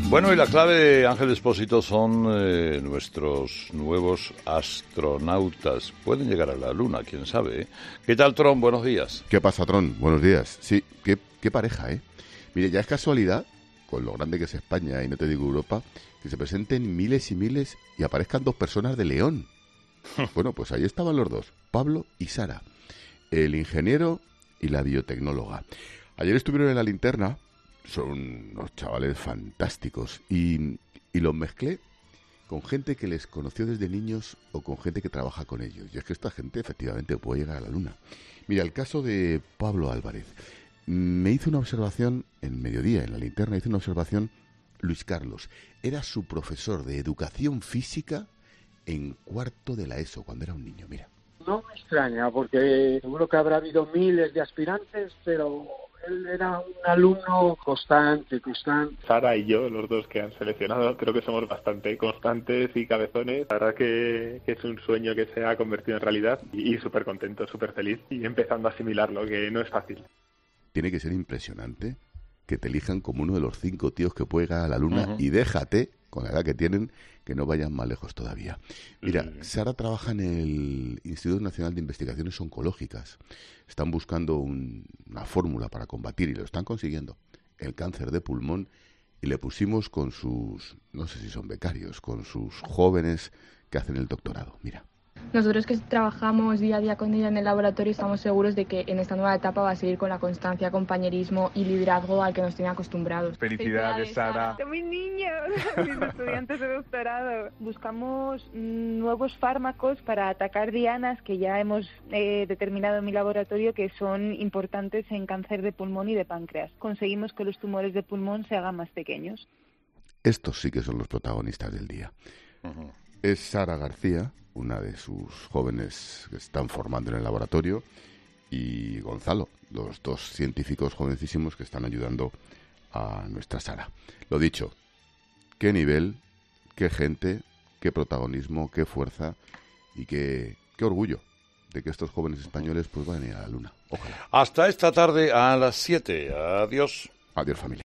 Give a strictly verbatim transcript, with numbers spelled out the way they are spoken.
Bueno, y la clave, Ángel Expósito, son eh, nuestros nuevos astronautas. Pueden llegar a la Luna, quién sabe, ¿eh? ¿Qué tal, Tron? Buenos días. ¿Qué pasa, Tron? Buenos días. Sí, qué, qué pareja, ¿eh? Mire, ya es casualidad, con lo grande que es España, y no te digo Europa, que se presenten miles y miles y aparezcan dos personas de León. Bueno, pues ahí estaban los dos, Pablo y Sara, el ingeniero y la biotecnóloga. Ayer estuvieron en La Linterna. Son unos chavales fantásticos y, y los mezclé con gente que les conoció desde niños o con gente que trabaja con ellos. Y es que esta gente efectivamente puede llegar a la Luna. Mira, el caso de Pablo Álvarez. Me hizo una observación en Mediodía, en La Linterna, hizo una observación Luis Carlos. Era su profesor de educación física en cuarto de la ESO, cuando era un niño, mira. No me extraña, porque seguro que habrá habido miles de aspirantes, pero él era un alumno constante, constante. Sara y yo, los dos que han seleccionado, creo que somos bastante constantes y cabezones. La verdad que, que es un sueño que se ha convertido en realidad y, y súper contento, súper feliz y empezando a asimilarlo, que no es fácil. Tiene que ser impresionante que te elijan como uno de los cinco tíos que puede llegar a la Luna. Uh-huh. Y déjate, con la edad que tienen, que no vayan más lejos todavía. Mira, uh-huh. Sara trabaja en el Instituto Nacional de Investigaciones Oncológicas. Están buscando un, una fórmula para combatir, y lo están consiguiendo, el cáncer de pulmón, y le pusimos con sus, no sé si son becarios, con sus jóvenes que hacen el doctorado. Mira. Nosotros que trabajamos día a día con ella en el laboratorio estamos seguros de que en esta nueva etapa va a seguir con la constancia, compañerismo y liderazgo al que nos tiene acostumbrados. Felicidades, Sara. Son mis niños, mis estudiantes de doctorado. Buscamos nuevos fármacos para atacar dianas que ya hemos eh, determinado en mi laboratorio que son importantes en cáncer de pulmón y de páncreas. Conseguimos que los tumores de pulmón se hagan más pequeños. Estos sí que son los protagonistas del día. Uh-huh. Es Sara García, una de sus jóvenes que están formando en el laboratorio, y Gonzalo, los dos científicos jovencísimos que están ayudando a nuestra Sara. Lo dicho, qué nivel, qué gente, qué protagonismo, qué fuerza y qué, qué orgullo de que estos jóvenes españoles pues van a ir a la Luna. Ojalá. Hasta esta tarde a las siete. Adiós. Adiós, familia.